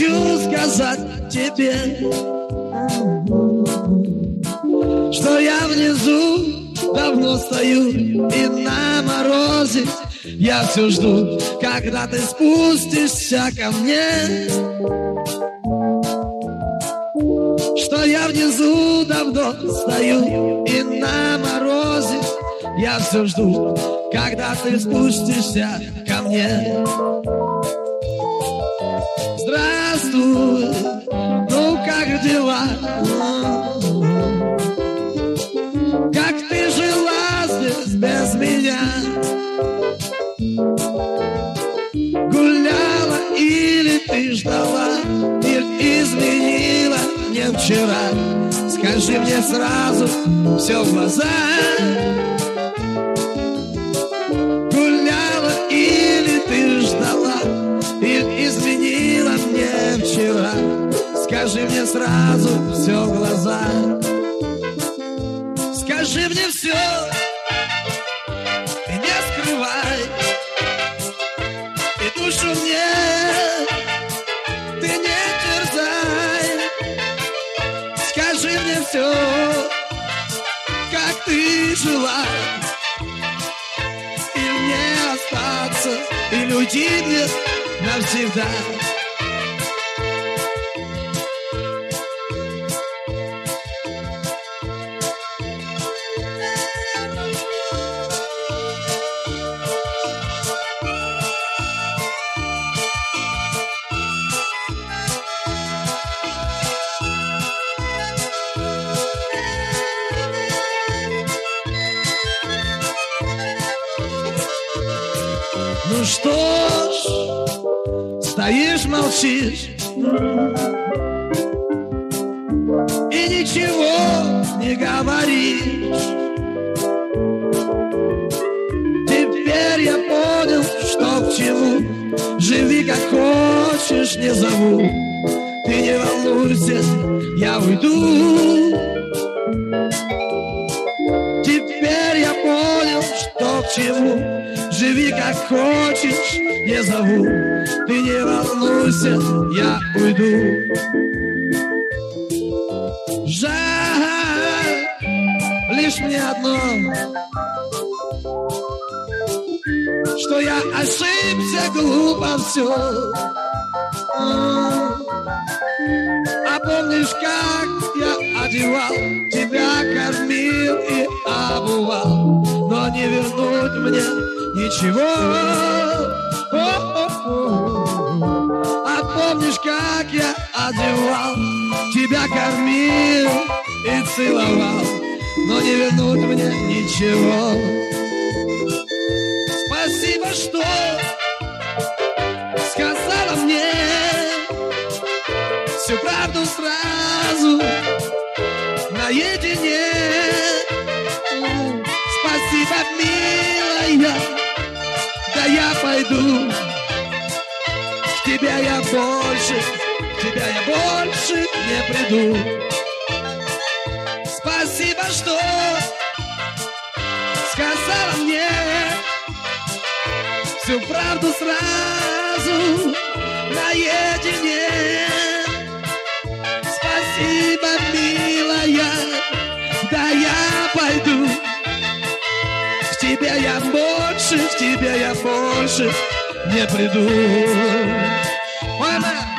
хочу сказать тебе, что я внизу давно стою, и на морозе я все жду, когда ты спустишься ко мне. Что я внизу давно стою, и на морозе я все жду, когда ты спустишься ко мне. Здравствуй, ну как дела? Как ты жила здесь без меня? Гуляла или ты ждала? Мир изменила мне вчера. Скажи мне сразу все в глаза. Гуляла или ты ждала? Мир изменила мне вчера. Скажи мне сразу все в глаза. Скажи мне все и не скрывай, и душу мне ты не терзай. Скажи мне все, как ты жила, и мне остаться, или уйти мне навсегда. Ну что ж, стоишь, молчишь и ничего не говоришь. Теперь я понял, что к чему. Живи как хочешь, не зову. Ты не волнуйся, я уйду. Теперь я понял, что к чему. Живи как хочешь, не зову. Ты не волнуйся, я уйду. Жаль лишь мне одно, что я ошибся, глупо все. А помнишь, как я одевал, тебя кормил и обувал, но не вернуть мне ничего. А помнишь, как я одевал, тебя кормил и целовал, но не вернуть мне ничего. Спасибо, что сказала мне всю правду сразу наедине. Спасибо, милая, да я пойду. К тебе я больше не приду. Спасибо, что сказала мне всю правду сразу наедине. Спасибо, милая, да я пойду. К тебе я больше не приду. Ой,